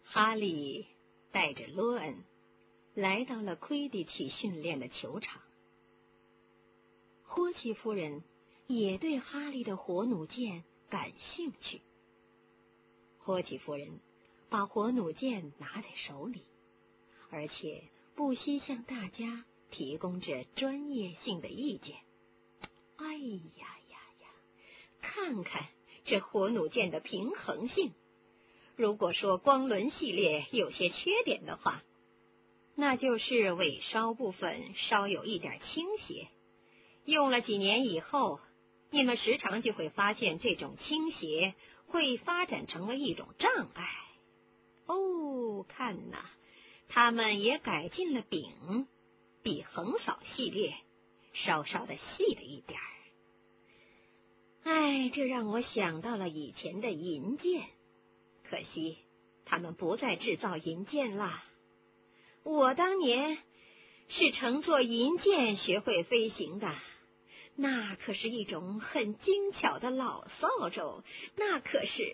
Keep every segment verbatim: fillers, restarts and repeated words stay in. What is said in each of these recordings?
哈利带着罗恩来到了魁地奇训练的球场。霍奇夫人也对哈利的火弩箭感兴趣。霍奇夫人把火弩箭拿在手里，而且不惜向大家提供着专业性的意见。哎呀呀呀，看看这火弩箭的平衡性。如果说光轮系列有些缺点的话，那就是尾梢部分稍有一点倾斜。用了几年以后，你们时常就会发现这种倾斜会发展成为一种障碍。哦，看呐，他们也改进了柄，比横扫系列稍稍的细了一点儿。哎，这让我想到了以前的银箭，可惜他们不再制造银箭啦。我当年是乘坐银箭学会飞行的，那可是一种很精巧的老扫帚，那可是……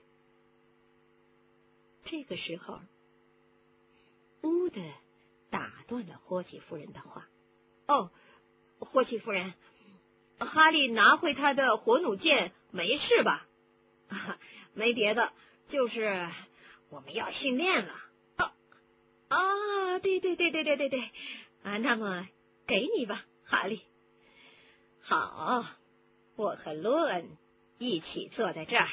这个时候，乌德打断了霍奇夫人的话。哦，霍奇夫人，哈利拿回他的火弩箭没事吧？啊，没别的，就是我们要训练了。啊啊，对对对对对对对，啊，那么给你吧，哈利。好，我和罗恩一起坐在这儿。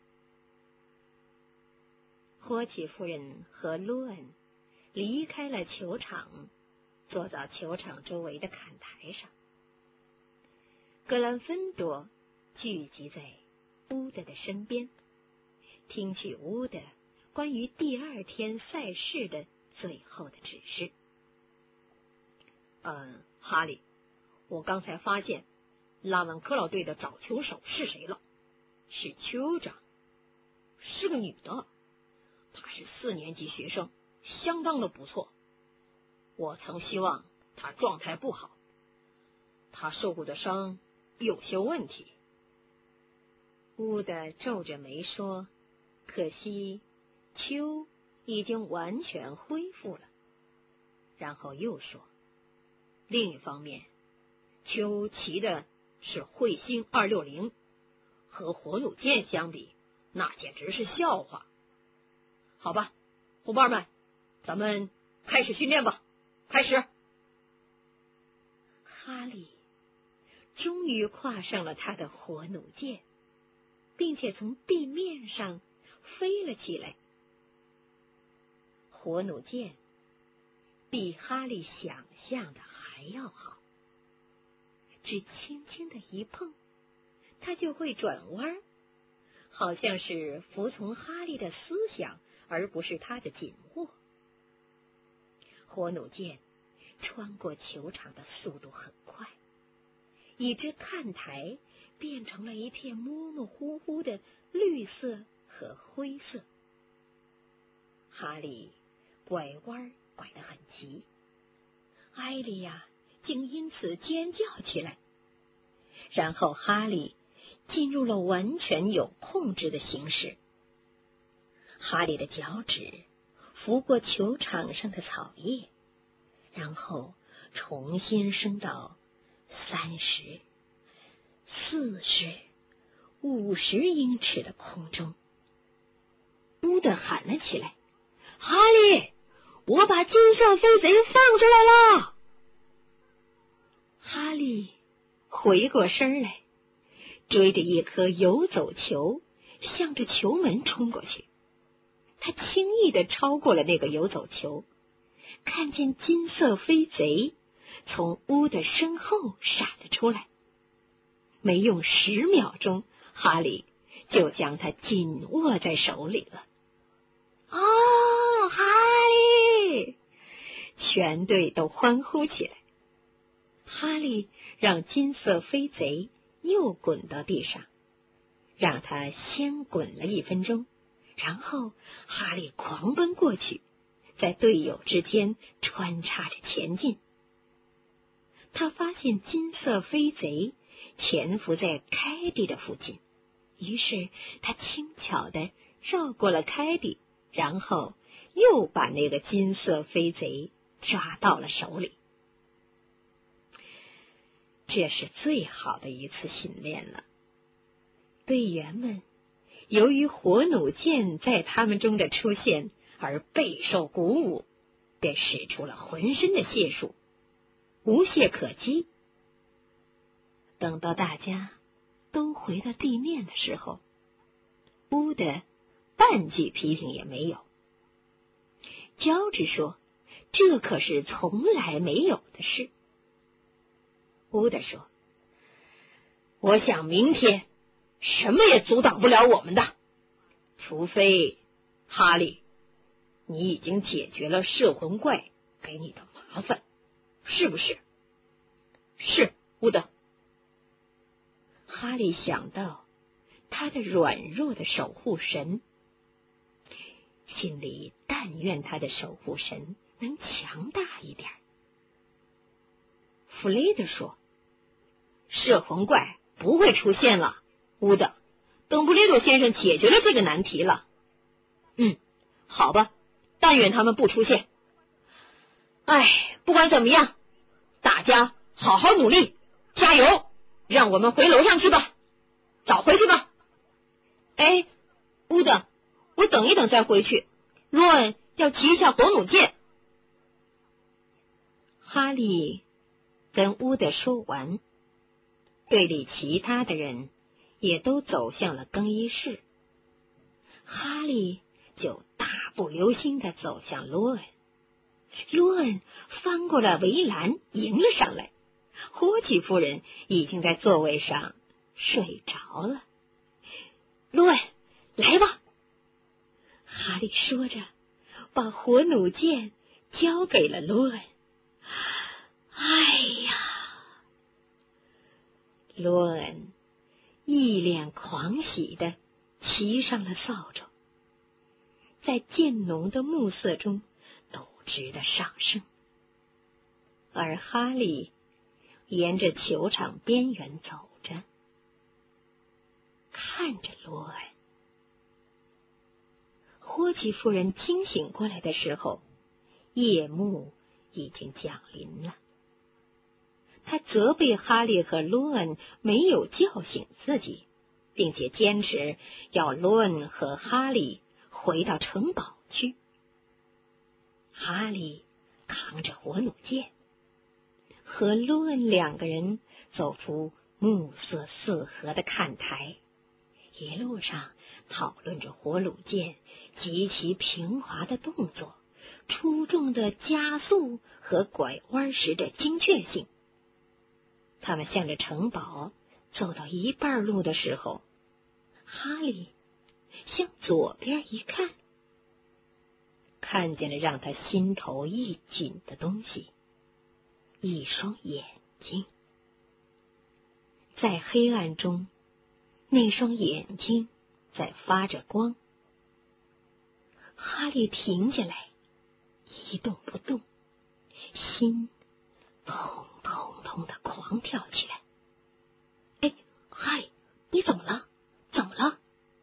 霍奇夫人和罗恩离开了球场，坐到球场周围的看台上。格兰芬多聚集在乌德的身边，听取乌德关于第二天赛事的最后的指示。嗯，哈利，我刚才发现拉文克劳队的找球手是谁了？是酋长，是个女的，她是四年级学生，相当的不错。我曾希望她状态不好，她受过的伤有些问题。乌德皱着眉说，可惜丘已经完全恢复了。然后又说，另一方面，丘骑的是彗星二六零，和火弩箭相比，那简直是笑话。好吧，伙伴们，咱们开始训练吧，开始。哈利终于跨上了他的火弩箭，并且从地面上飞了起来。火弩箭比哈利想象的还要好，只轻轻的一碰，它就会转弯，好像是服从哈利的思想，而不是他的紧握。火弩箭穿过球场的速度很快，以致看台变成了一片模模糊糊的绿色和灰色。哈利拐弯拐得很急，艾莉亚竟因此尖叫起来。然后哈利进入了完全有控制的行驶。哈利的脚趾拂过球场上的草叶，然后重新升到三十、四十、五十英尺的空中。乌德喊了起来：“哈利，我把金色飞贼放出来了！”哈利回过身来，追着一颗游走球，向着球门冲过去。他轻易地超过了那个游走球，看见金色飞贼从屋的身后闪了出来。没用十秒钟，哈利就将它紧握在手里了。哦，哈利！全队都欢呼起来。哈利让金色飞贼又滚到地上，让他先滚了一分钟，然后哈利狂奔过去，在队友之间穿插着前进。他发现金色飞贼潜伏在凯蒂的附近，于是他轻巧地绕过了凯蒂，然后又把那个金色飞贼抓到了手里。这是最好的一次训练了。队员们由于火弩箭在他们中的出现而备受鼓舞，便使出了浑身的解数，无懈可击。等到大家都回到地面的时候，乌的半句批评也没有。乔治说，这可是从来没有的事。乌的说，我想明天什么也阻挡不了我们的，除非哈利，你已经解决了摄魂怪给你的麻烦，是不是？是，乌的。哈利想到他的软弱的守护神，心里但愿他的守护神能强大一点。弗雷德说，摄魂怪不会出现了，乌的，邓布利多先生解决了这个难题了。嗯，好吧，但愿他们不出现。哎，不管怎么样，大家好好努力，加油，让我们回楼上去吧，早回去吧。哎，乌的，我等一等再回去，罗恩要骑一下火弩箭。哈利跟乌的说完，队里其他的人也都走向了更衣室。哈利就大步流星地走向罗恩，罗恩翻过了围栏迎了上来，霍奇夫人已经在座位上睡着了。罗恩，来吧！哈利说着，把火弩箭交给了罗恩。哎呀！罗恩一脸狂喜地骑上了扫帚，在渐浓的暮色中斗志的上升，而哈利沿着球场边缘走着，看着罗恩。霍奇夫人惊醒过来的时候，夜幕已经降临了。他责备哈利和罗恩没有叫醒自己，并且坚持要罗恩和哈利回到城堡去。哈利扛着火弩箭，和罗恩两个人走出暮色四合的看台，一路上讨论着火弩箭极其平滑的动作、出众的加速和拐弯时的精确性。他们向着城堡走到一半路的时候，哈利向左边一看，看见了让他心头一紧的东西，一双眼睛。在黑暗中，那双眼睛在发着光。哈利停下来，一动不动，心砰砰砰的狂跳起来。哎，哈利，你怎么了？怎么了？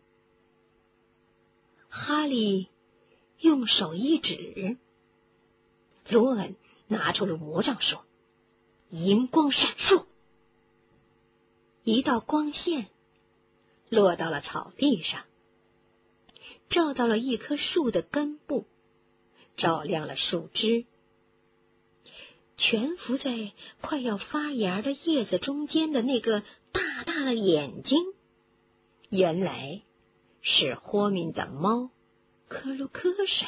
哈利用手一指，罗恩拿出了魔杖说：“银光闪烁。”一道光线落到了草地上，照到了一棵树的根部，照亮了树枝。蜷伏在快要发芽的叶子中间的那个大大的眼睛，原来是霍敏的猫克鲁科山。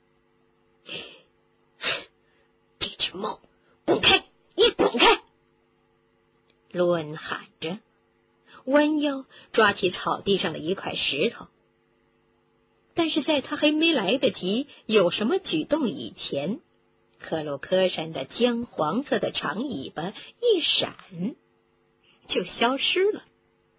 这只猫，滚开！你滚开！罗恩喊着，弯腰抓起草地上的一块石头。但是在他还没来得及有什么举动以前，克鲁科山的姜黄色的长尾巴一闪，就消失了。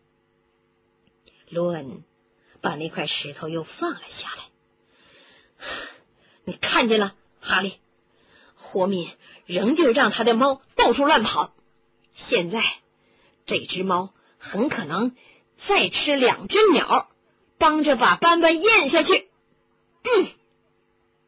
罗恩把那块石头又放了下来。你看见了，哈利？霍敏仍旧让他的猫到处乱跑，现在这只猫很可能再吃两只鸟，帮着把斑斑咽下去。嗯，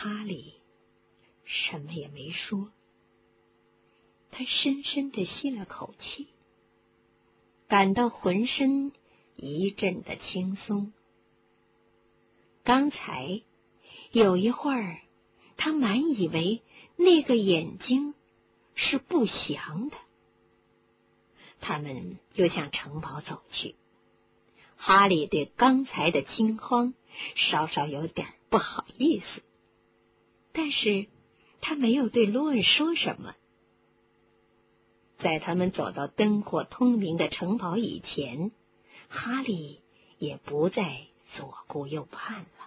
哈利什么也没说，他深深地吸了口气，感到浑身一阵的轻松。刚才有一会儿，他满以为那个眼睛是不祥的。他们又向城堡走去。哈利对刚才的惊慌稍稍有点不好意思，但是他没有对罗恩说什么。在他们走到灯火通明的城堡以前，哈利也不再左顾右盼了。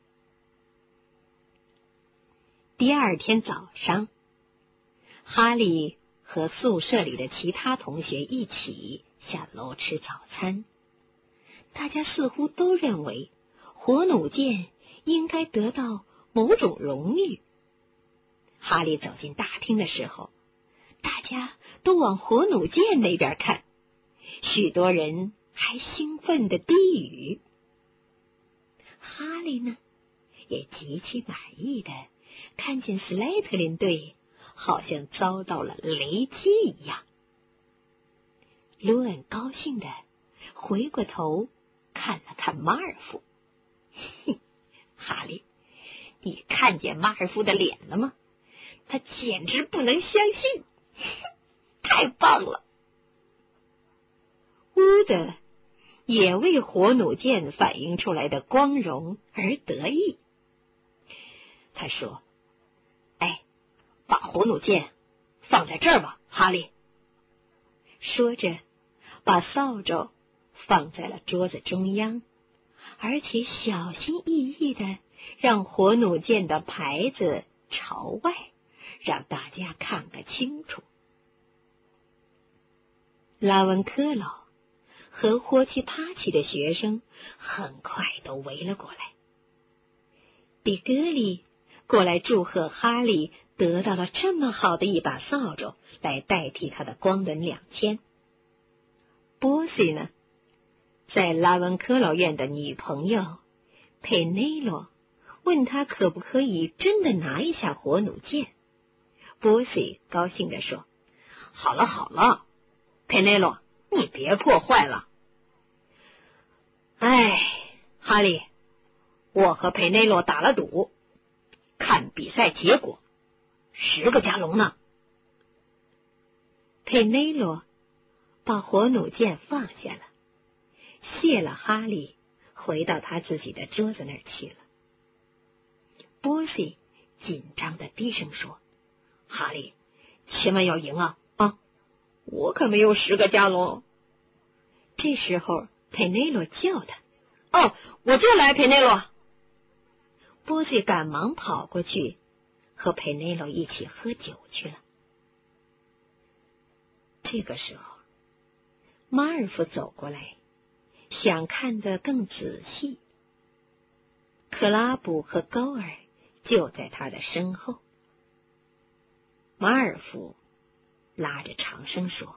第二天早上，哈利和宿舍里的其他同学一起下楼吃早餐。大家似乎都认为火弩箭应该得到某种荣誉。哈利走进大厅的时候，大家都往火弩箭那边看，许多人还兴奋地低语。哈利呢，也极其满意的看见斯莱特林队好像遭到了雷击一样。罗恩高兴的回过头看了看马尔福。哈利，你看见马尔福的脸了吗？他简直不能相信，太棒了！乌德也为火弩箭反映出来的光荣而得意。他说：“哎，把火弩箭放在这儿吧，哈利。”说着，把扫帚放在了桌子中央，而且小心翼翼的让火弩箭的牌子朝外，让大家看个清楚。拉文科老和霍奇帕奇的学生很快都围了过来。比格里过来祝贺哈利得到了这么好的一把扫帚来代替他的光轮两千。波西呢，在拉文科老院的女朋友佩内洛问他可不可以真的拿一下火弩箭。波西高兴地说：“好了好了，佩内洛，你别破坏了。”哎，哈利，我和佩内洛打了赌，看比赛结果，十个加龙呢。佩内洛把火弩箭放下了，谢了哈利，回到他自己的桌子那儿去了。波西紧张的低声说：“哈利，千万要赢啊！啊，我可没有十个加龙。”这时候佩内洛叫他：“哦，我就来，佩内洛。”波西赶忙跑过去，和佩内洛一起喝酒去了。这个时候，马尔福走过来，想看得更仔细。克拉布和高尔就在他的身后。马尔福拉着长声说：“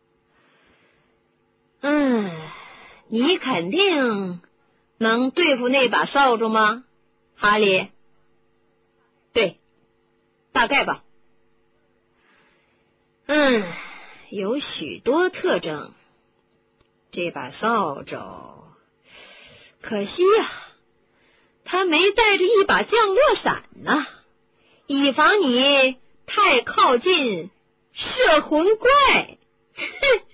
嗯，你肯定能对付那把扫帚吗，哈利？”“对，大概吧。”“嗯，有许多特征。这把扫帚，可惜呀、啊，他没带着一把降落伞呢，以防你太靠近摄魂怪。”哼！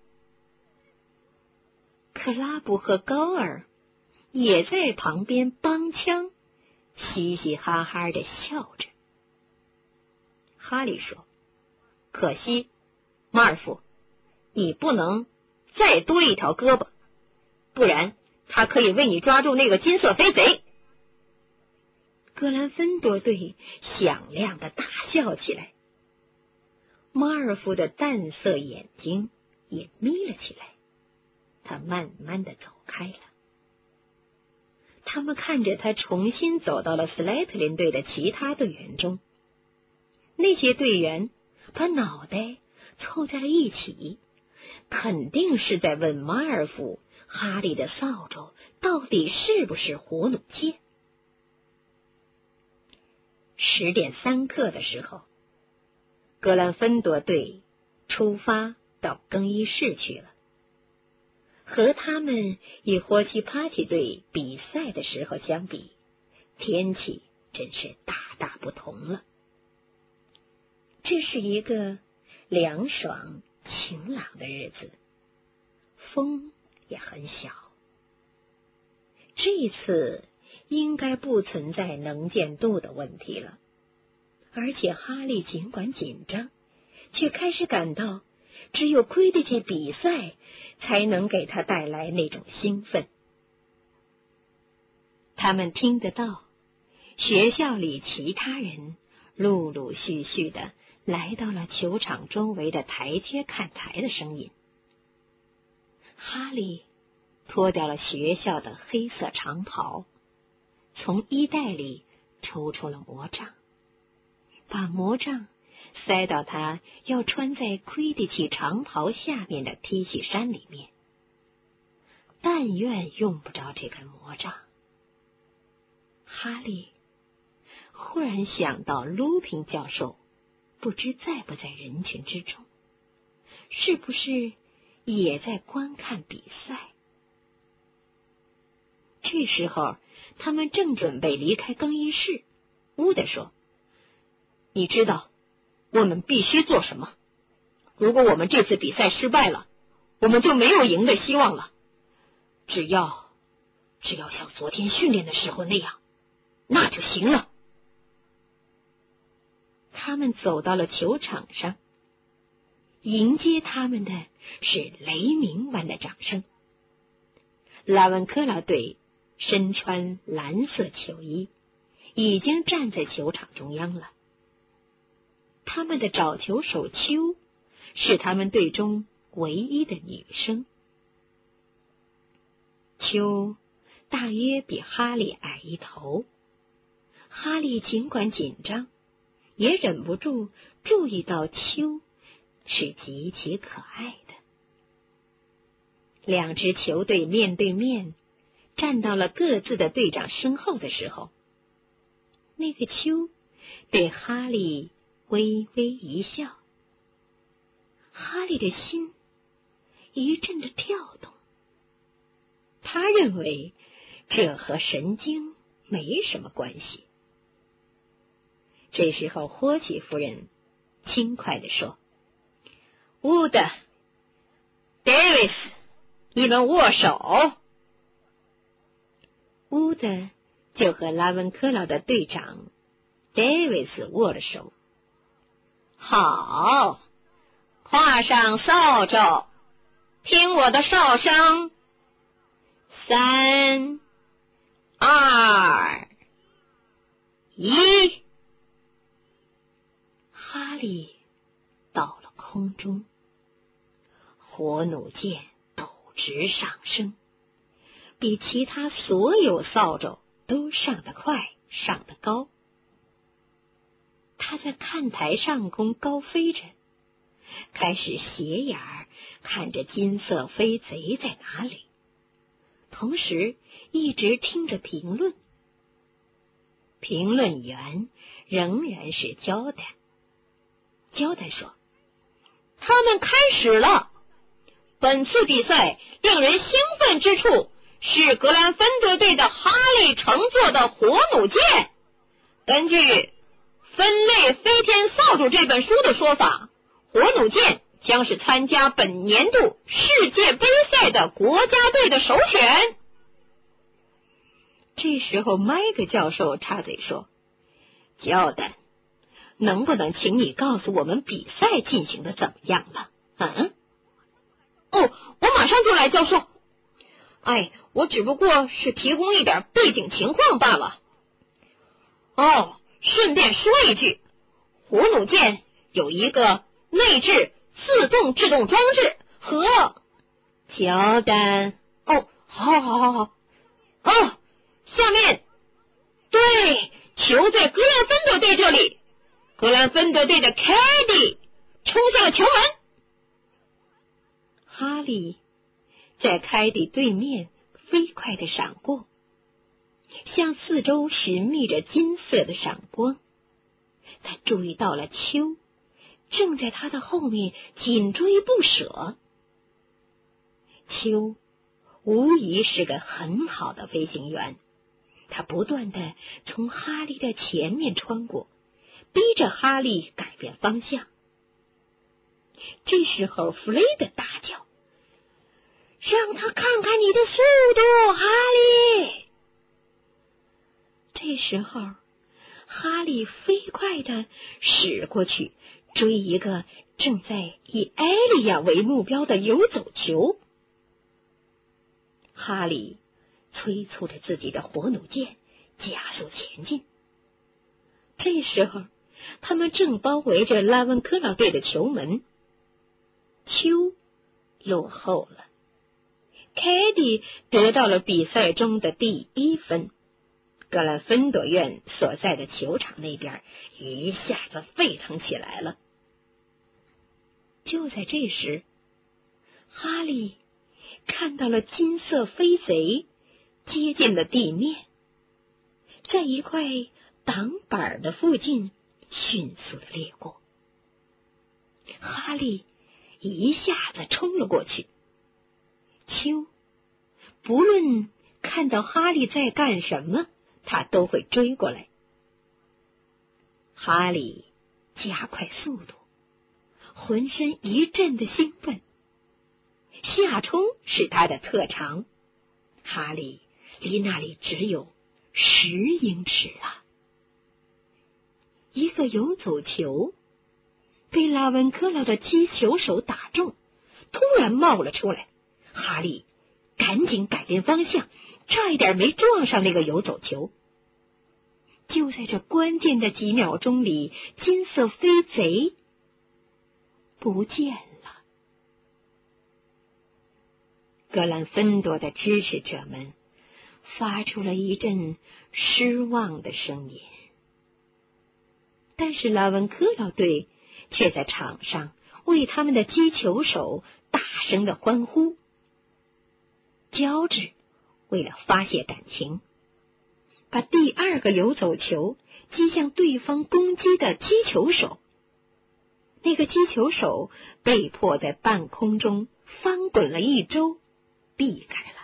克拉布和高尔也在旁边帮腔，嘻嘻哈哈的笑着。哈利说：“可惜，马尔福，你不能再多一条胳膊，不然他可以为你抓住那个金色飞贼。”格兰芬多队响亮的大笑起来。马尔福的淡色眼睛也眯了起来，他慢慢的走开了。他们看着他重新走到了斯莱特林队的其他队员中，那些队员把脑袋凑在了一起，肯定是在问马尔福哈利的扫帚到底是不是火弩箭。 十点三刻的时候，格兰芬多队出发到更衣室去了。和他们与霍奇帕奇队比赛的时候相比，天气真是大大不同了。这是一个凉爽晴朗的日子，风也很小。这一次应该不存在能见度的问题了，而且哈利尽管紧张，却开始感到只有魁地奇比赛才能给他带来那种兴奋。他们听得到学校里其他人陆陆续续的来到了球场周围的台阶看台的声音。哈利脱掉了学校的黑色长袍，从衣袋里抽出了魔杖，把魔杖塞到他要穿在魁地奇长袍下面的 T 恤衫里面。但愿用不着这根魔杖。哈利忽然想到鲁平教授不知在不在人群之中，是不是也在观看比赛？这时候他们正准备离开更衣室，乌德说：“你知道我们必须做什么？如果我们这次比赛失败了，我们就没有赢的希望了。只要只要像昨天训练的时候那样，那就行了。”他们走到了球场上，迎接他们的是雷鸣般的掌声。拉文科拉队身穿蓝色球衣，已经站在球场中央了。他们的找球手秋是他们队中唯一的女生。秋大约比哈利矮一头，哈利尽管紧张，也忍不住注意到秋是极其可爱的。两支球队面对面站到了各自的队长身后的时候，那个秋对哈利微微一笑。哈利的心一阵的跳动，他认为这和神经没什么关系。这时候霍奇夫人轻快地说：“乌德、戴维斯，你们握手。”乌德就和拉文科劳的队长戴维斯握了手。好，跨上扫帚，听我的哨声。三、二、一。哈利到了空中，火弩箭陡直上升，比其他所有扫帚都上得快，上得高。他在看台上空高飞着，开始斜眼儿看着金色飞贼在哪里，同时一直听着评论。评论员仍然是焦丹。焦丹说：“他们开始了。本次比赛令人兴奋之处是格兰芬德队的哈利乘坐的火弩箭。根据《分类飞天扫帚》这本书的说法，火弩箭将是参加本年度世界杯赛的国家队的首选。”这时候麦克教授插嘴说：“焦丹，能不能请你告诉我们比赛进行的怎么样了？”“嗯，哦，我马上就来，教授。哎，我只不过是提供一点背景情况罢了。哦，顺便说一句，火弩箭有一个内置自动制动装置和……”乔丹，哦，好好好好，哦，下面，对，球在格兰芬德队这里，格兰芬德队的凯蒂冲向了球门。哈利在凯蒂对面飞快地闪过，向四周寻觅着金色的闪光。 他注意到了秋正在他的后面紧追不舍。秋无疑是个很好的飞行员，他不断地从哈利的前面穿过，逼着哈利改变方向。这时候弗雷德大叫：“让他看看你的速度，哈利！”这时候哈利飞快地驶过去，追一个正在以艾莉亚为目标的游走球。哈利催促着自己的火弩箭加速前进。这时候他们正包围着拉文科劳队的球门。秋落后了，凯蒂得到了比赛中的第一分。格兰芬多院所在的球场那边一下子沸腾起来了。就在这时，哈利看到了金色飞贼接近了地面，在一块挡板的附近迅速的掠过。哈利一下子冲了过去。秋不论看到哈利在干什么，他都会追过来。哈利加快速度，浑身一阵的兴奋。下冲是他的特长，哈利离那里只有十英尺了。一个游走球被拉文科劳的击球手打中，突然冒了出来。哈利赶紧改变方向，差一点没撞上那个游走球。就在这关键的几秒钟里，金色飞贼不见了。格兰芬多的支持者们发出了一阵失望的声音，但是拉文科劳队却在场上为他们的击球手大声的欢呼。乔治为了发泄感情，把第二个游走球击向对方攻击的击球手，那个击球手被迫在半空中翻滚了一周，避开了。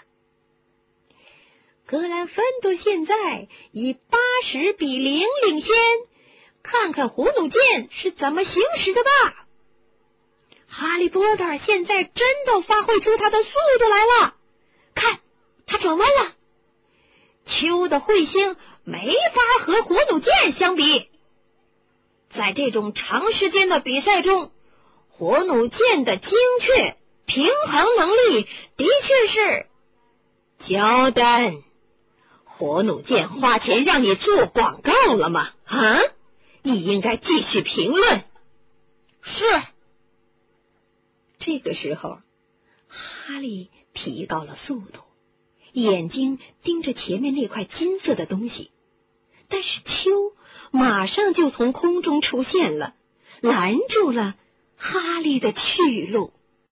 格兰芬多现在以八十比零领先，看看火弩箭是怎么行驶的吧。哈利波特现在真的发挥出他的速度来了，看，他转弯了。秋的彗星没法和火弩箭相比，在这种长时间的比赛中，火弩箭的精确平衡能力的确是……乔丹，火弩箭花钱让你做广告了吗？啊，你应该继续评论。是。这个时候，哈利提高了速度，眼睛盯着前面那块金色的东西，但是秋马上就从空中出现了，拦住了哈利的去路。